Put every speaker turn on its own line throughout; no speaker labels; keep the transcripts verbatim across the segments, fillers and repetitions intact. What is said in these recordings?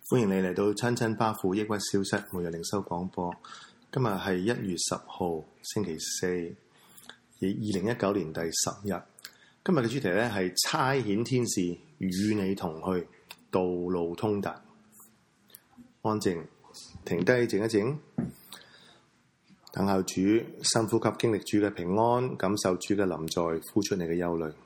歡迎你嚟到親親巴富抑鬱消失每日靈修廣播。今日係一月十號星期四，二零一九年第十日。今日嘅主題咧係差遣天使與你同去，道路通達。安靜，停低，靜一靜，等候主，深呼吸，經歷主嘅平安，感受主嘅臨在，呼出你嘅憂慮，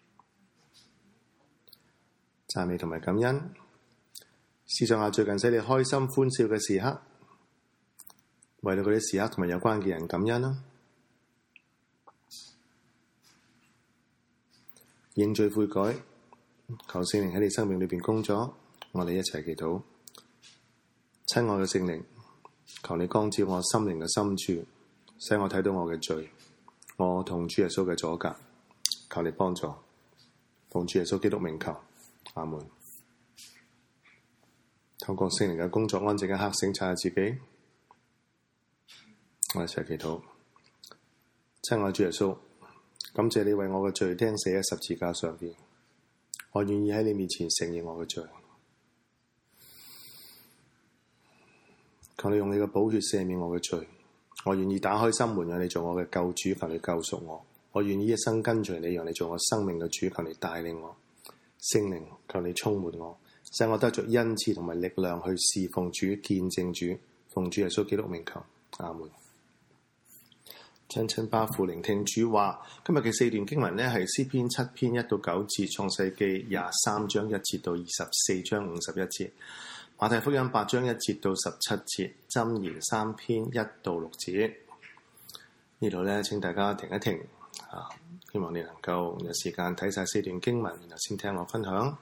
讚美同埋感恩。試想下最近使你開心歡笑嘅時刻，為到嗰啲時刻同埋有關嘅人感恩啦。認罪悔改，求聖靈喺你生命裏邊工作，我哋一齊祈禱。親愛嘅聖靈，求你光照我心靈嘅深處，使我睇到我嘅罪，我同主耶穌嘅阻隔，求你幫助，奉主耶穌基督名求，阿門。透過聖靈嘅工作，安靜嘅刻省察下自己，我哋一齊祈禱。親愛主耶穌，感謝你為我嘅罪釘死喺十字架上邊，我願意喺你面前承認我嘅罪，求你用你嘅寶血赦免我嘅罪，我願意打開心門讓你做我嘅救主，求你救贖我，我願意一生跟隨你，讓你做我生命嘅主，求你帶領我，聖靈求你充滿我，使我得着恩賜同埋力量去侍奉主、見證主，奉主耶穌基督名求，阿門。親親巴富聆聽主話，今日嘅四段經文呢係詩篇七篇一到九節，創世記廿三章一節到二十四章五十一節，馬太福音八章一節到十七節，箴言三篇一到六節。呢度呢，請大家停一停啊，希望你能夠有時間睇晒四段經文，然後先聽我分享。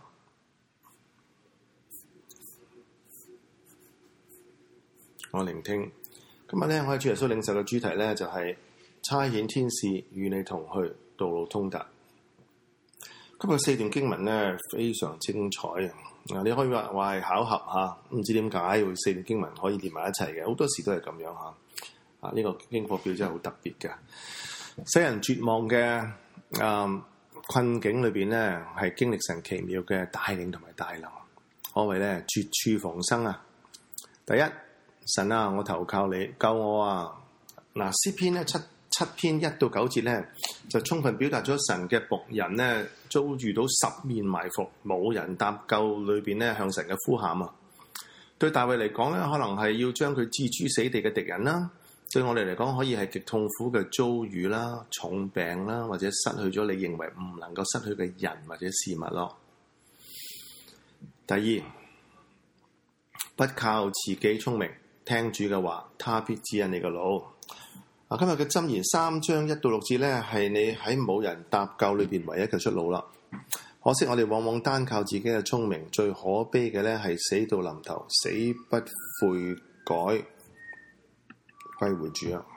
我聆聽，今日咧，我喺主耶穌領受嘅主題咧就係、是、差遣天使與你同去，道路通達。今日四段經文咧非常精彩啊！你可以話話係巧合吓，唔知點解會四段經文可以連埋一齊嘅，好多時都係咁樣吓。啊，呢、這個經課表真係好特別嘅，使人絕望嘅啊困境裏邊咧，係經歷神奇妙嘅帶領同埋大能，可謂咧絕處逢生啊！第一。神啊，我投靠你，救我啊！嗱，詩篇咧七七篇一到九節咧，就充分表達咗神嘅僕人咧遭遇到十面埋伏，冇人搭救裏邊咧向神嘅呼喊啊！對大衛嚟講咧，可能係要將佢置諸死地嘅敵人啦；對我哋嚟講，可以係極痛苦嘅遭遇啦、重病啦，或者失去咗你認為唔能夠失去嘅人或者事物咯。第二，不靠自己聰明。聽主嘅話，他必指引你嘅路。啊，今日嘅箴言三章一到六節咧，係你喺冇人搭救裏邊唯一嘅出路啦。可惜我哋往往單靠自己嘅聰明，最可悲嘅咧係死到臨頭，死不悔改，歸回主啊！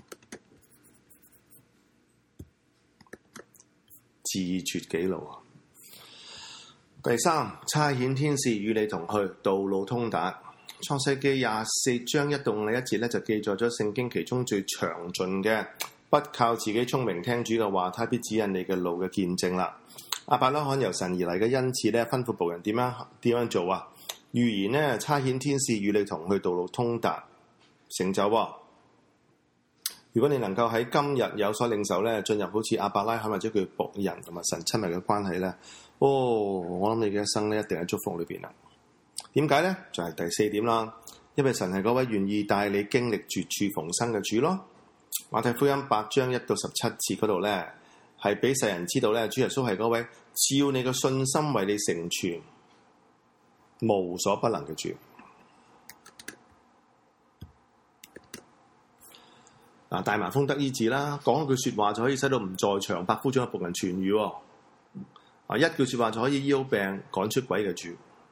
自絕己路啊！第三，差遣天使與你同去，道路通達。創世記廿四章一到五一節咧，就記載咗聖經其中最詳盡嘅不靠自己聰明聽主嘅話，他必指引你嘅路嘅見證啦。亞伯拉罕由神而嚟嘅恩賜咧，吩咐僕人點樣點樣做啊？預言呢，差遣天使與你同去，道路通達成就。如果你能夠喺今日有所領受咧，進入好似亞伯拉罕或者佢僕人同埋神親密嘅關係咧，哦，我諗你嘅一生咧一定喺祝福裏邊啦。點解呢？就係、是、第四點啦，因為神係嗰位願意帶你經歷絕處逢生嘅主咯。馬太福音八章一到十七節嗰度呢，係俾世人知道呢，主耶穌係嗰位照你嘅信心為你成全，無所不能嘅主。嗱，大麻風得醫治啦，講一句說話就可以使到唔在場百夫長嘅僕人痊愈。啊，一句說話就可以醫好病、趕出鬼嘅主。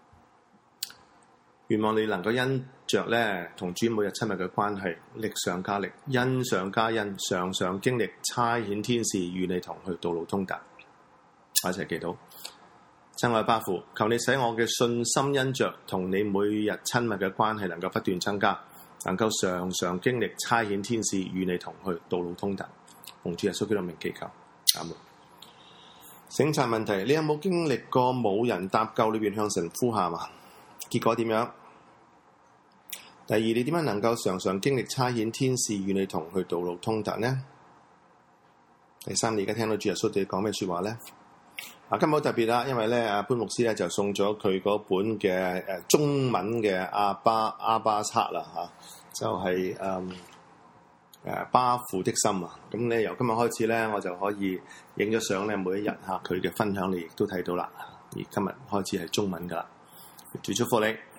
願望你能夠因着咧同主每日親密嘅關係，力上加力，恩上加恩，常常經歷差遣天使與你同去，道路通達。我一齊祈禱。親愛巴父，求你使我嘅信心因着同你每日親密嘅關係能夠不斷增加，能夠常常經歷差遣天使與你同去，道路通達。奉主耶穌基督名祈求，阿門。省察問題，你有冇經歷過冇人搭救裏邊向神呼喊啊？ 結果點樣？第二，你點樣能夠常常經歷差遣天使與你同去，道路通達呢？第三，你而家聽到主耶穌對你講咩説話咧？啊，今日好特別啦，因為咧，阿潘牧師咧就送咗佢嗰本嘅誒中文嘅阿巴阿巴冊啦嚇，就係誒誒巴父的心啊。咁咧由今日開始咧，我就可以影咗相咧，每一日嚇佢嘅分享你亦都睇到啦。而今日開始係中文噶啦，主祝福你。